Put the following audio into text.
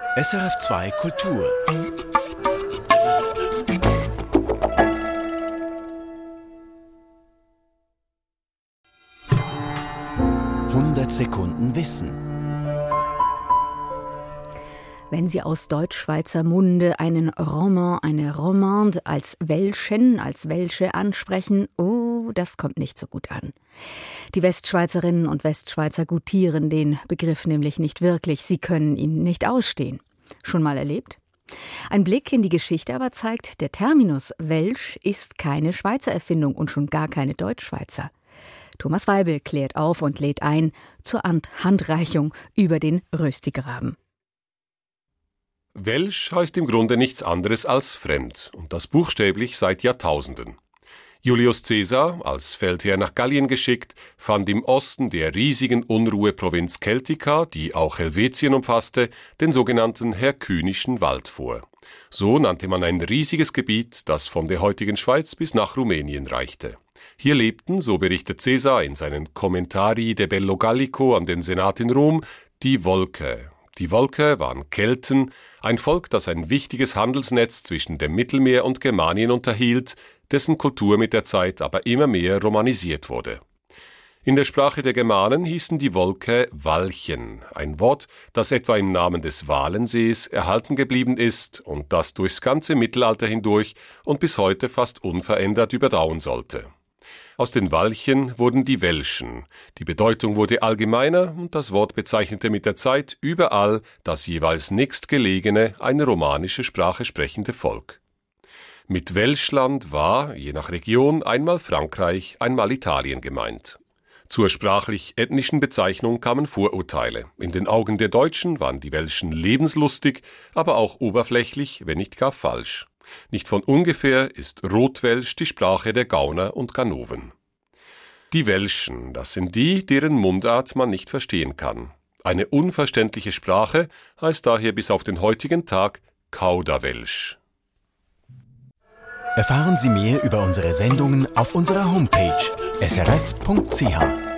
SRF2 Kultur. Sekunden Wissen. Wenn Sie aus Deutschschweizer Munde einen Roman, eine Romande als Welschen, als Welsche ansprechen, das kommt nicht so gut an. Die Westschweizerinnen und Westschweizer gutieren den Begriff nämlich nicht wirklich. Sie können ihn nicht ausstehen. Schon mal erlebt? Ein Blick in die Geschichte aber zeigt, der Terminus Welsch ist keine Schweizer Erfindung und schon gar keine Deutschschweizer. Thomas Weibel klärt auf und lädt ein zur Handreichung über den Röstigraben. Welsch heißt im Grunde nichts anderes als fremd und das buchstäblich seit Jahrtausenden. Julius Caesar, als Feldherr nach Gallien geschickt, fand im Osten der riesigen Unruheprovinz Celtica, die auch Helvetien umfasste, den sogenannten Herkynischen Wald vor. So nannte man ein riesiges Gebiet, das von der heutigen Schweiz bis nach Rumänien reichte. Hier lebten, so berichtet Caesar in seinen Commentarii de Bello Gallico an den Senat in Rom, die Volcae. Die Volcae waren Kelten, ein Volk, das ein wichtiges Handelsnetz zwischen dem Mittelmeer und Germanien unterhielt, dessen Kultur mit der Zeit aber immer mehr romanisiert wurde. In der Sprache der Germanen hießen die Volcae Walchen, ein Wort, das etwa im Namen des Walensees erhalten geblieben ist und das durchs ganze Mittelalter hindurch und bis heute fast unverändert überdauern sollte. Aus den Walchen wurden die Welschen. Die Bedeutung wurde allgemeiner und das Wort bezeichnete mit der Zeit überall das jeweils nächstgelegene, eine romanische Sprache sprechende Volk. Mit Welschland war, je nach Region, einmal Frankreich, einmal Italien gemeint. Zur sprachlich-ethnischen Bezeichnung kamen Vorurteile. In den Augen der Deutschen waren die Welschen lebenslustig, aber auch oberflächlich, wenn nicht gar falsch. Nicht von ungefähr ist Rotwelsch die Sprache der Gauner und Ganoven. Die Welschen, das sind die, deren Mundart man nicht verstehen kann. Eine unverständliche Sprache heißt daher bis auf den heutigen Tag Kauderwelsch. Erfahren Sie mehr über unsere Sendungen auf unserer Homepage srf.ch.